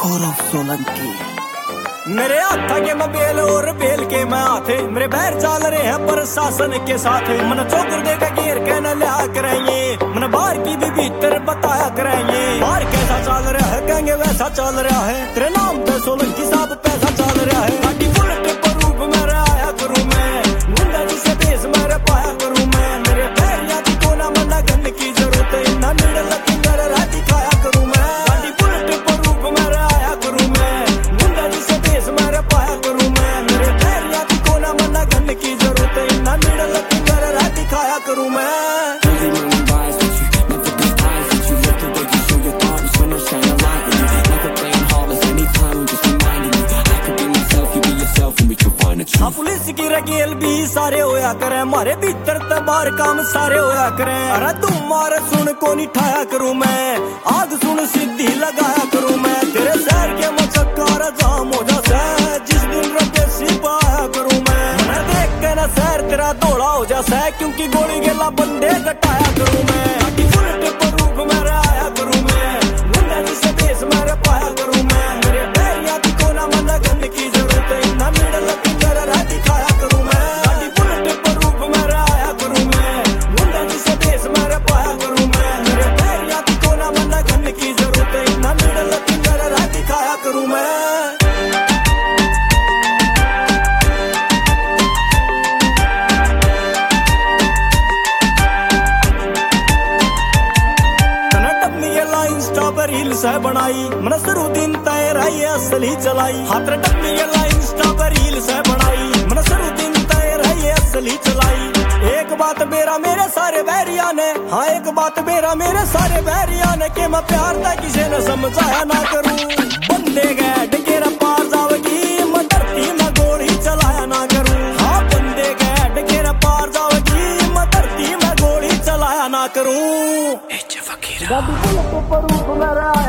गौरव सोलंकी। मेरे हाथ के मैं बेल और बेल के मैं हाथे, मेरे पैर चल रहे हैं प्रशासन के साथ। मन चौकर देकर घेर के न लिया करेंगे, मन बाहर की भी भीतर बताया करेंगे। बाहर कैसा चल रहा है कहेंगे वैसा चल रहा है, तेरे नाम पे सोलंकी साहब पैसा चल रहा है। बाकी बुलेट पर रूप मेरे आया करूं मैं, गुंडा जिसे देश मेरे पाया करूं मैं। मेरे पैर याद को ना मना करने की जरूरत है, ना मिडल फिंगर रह दिखाया करूं मैं। बाकी बुलेट पर रूप मेरे आया करूं मैं, गुंडा जिसे देश मेरे पाया करूं मैं। मेरे पैर याद को ना मना करने की जरूरत है, ना मिडल फिंगर रह दिखाया करूं मैं। हाँ पुलिस की रगेल भी सारे होया करे, मारे भीतर ते बाहर काम सारे होया करे। अरे तुम मारे सुन को नहीं ठाया करूं मैं, आग सुन सीधी लगाया करूं मैं। तेरे शहर के मचक्कार जाम हो जाता है, जिस दिन रखे सिपाया करूं मैं। मैं देख के ना शहर तेरा दौड़ा हो जाता है, क्योंकि गोली गेला बंदे कटाया करूं मैं। बुलेट पर रूप मेरे आया करूं मैं, गुंडा जिसे देश मेरे पाया करूं मैं। मेरे पैर याद को ना मना करने की जरूरत है, ना मिडल फिंगर रह दिखाया करूं मैं। बुलेट पर रूप मेरे आया करूं मैं, गुंडा जिसे देश मेरे पाया करूं मैं। मेरे पैर याद को ना मना करने की जरूरत है, ना मिडल फिंगर रह दिखाया करूं मैं। रील्स है बनाई मन शुरू दिन तय रही असली चलाई। हाथ टप्पी इंस्टा पर रील्स है बनाई, मन शुरू दिन तय रही असली चलाई। एक बात मेरा मेरे सारे बैरिया ने, हाँ एक बात मेरा मेरे सारे बैरिया ने, कि मैं प्यार था किसी ने समझाया ना करूं। बंदे गए डकेरा पार जाओगी, मैं धरती में गोली चलाया ना करूं। हाँ बंदे गए डकेरा पार जाओगी, मैं धरती में गोली चलाया ना करूं। फकीरा